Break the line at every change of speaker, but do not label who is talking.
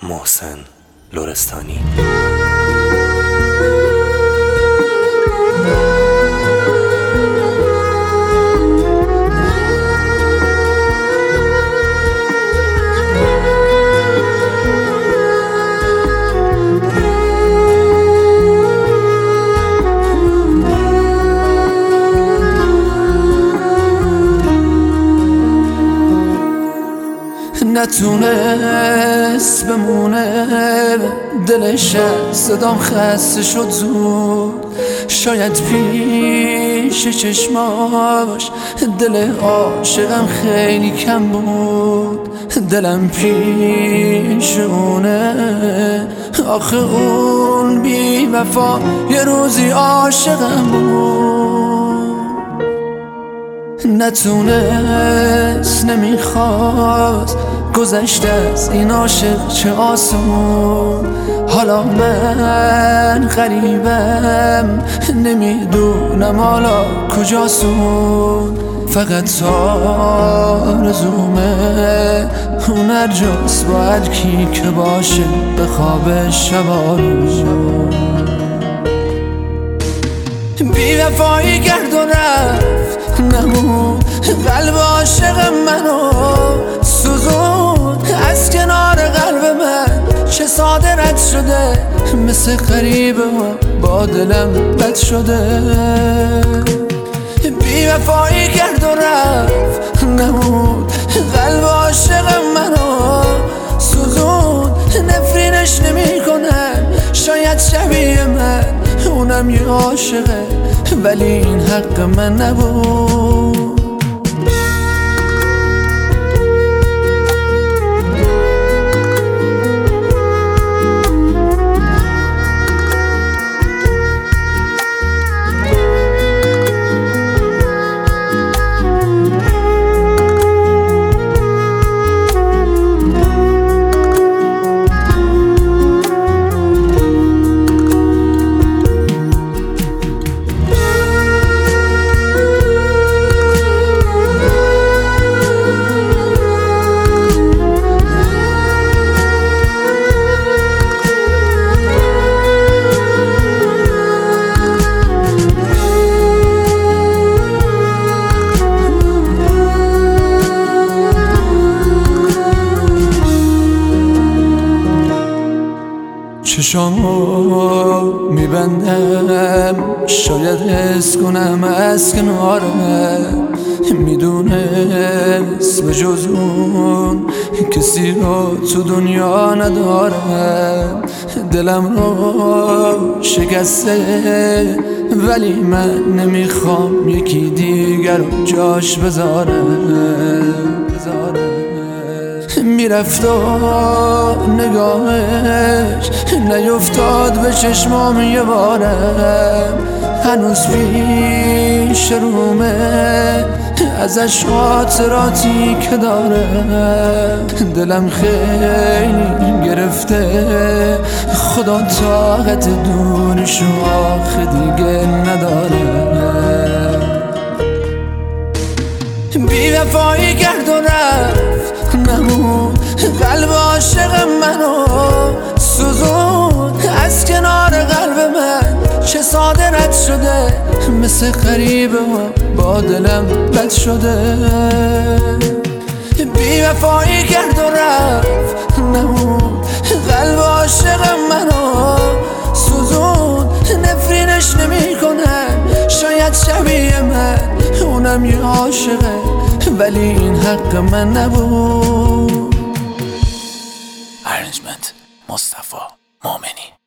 محسن لرستانی.
نتونست بمونه دلش، صدام خسته شد زود. شاید پیش چشماش دل عاشقم خیلی کم بود. دلم پیشونه، آخه اون بی وفا یه روزی عاشقم بود. نتونست، نمیخواست گذشته از این عاشق چه آسون. حالا من غریبم، نمیدونم حالا کجاسون. فقط آرزومه اون هر جاست با هر کی که باشه به خواب شبارون. بی وفایی کرد و رفت، نمود قلب عاشق منو سوزون. از کنار قلب من چه ساده رد شده، مثل غریبه با دلم بد شده. بی وفایی کرد و رفت، نمود قلب عاشق منو سوزون. نفرینش نمی کنم، شاید شبیه من اونم یه عاشقه، ولی این حق من نبود. چشامو میبندم، شاید حس کنم از کنارم. میدونست به جز اون کسی رو تو دنیا ندارم. دلم رو شکسته، ولی من نمیخوام یکی دیگر رو جاش بذارم. میرفت و نگاهش نیفتاد به چشمام یه بارم. هنوز پیش رومه ازش خاطراتی که دارم. دلم خیلی گرفته، خدا طاقت دورشو آخه دیگه نداره. بی وفایی کرد و رفت، نمود قلب عاشق منو سوزون. از کنار قلب من چه ساده رد شده، مثل غریبه با دلم بد شده. بی وفایی کرد و رفت، نمود قلب عاشق منو سوزون. نفرینش نمی کنم، شاید شبیه من اونم یه عاشقه، ولی این حق من نبود.
ارنجمنت مصطفی مومنی.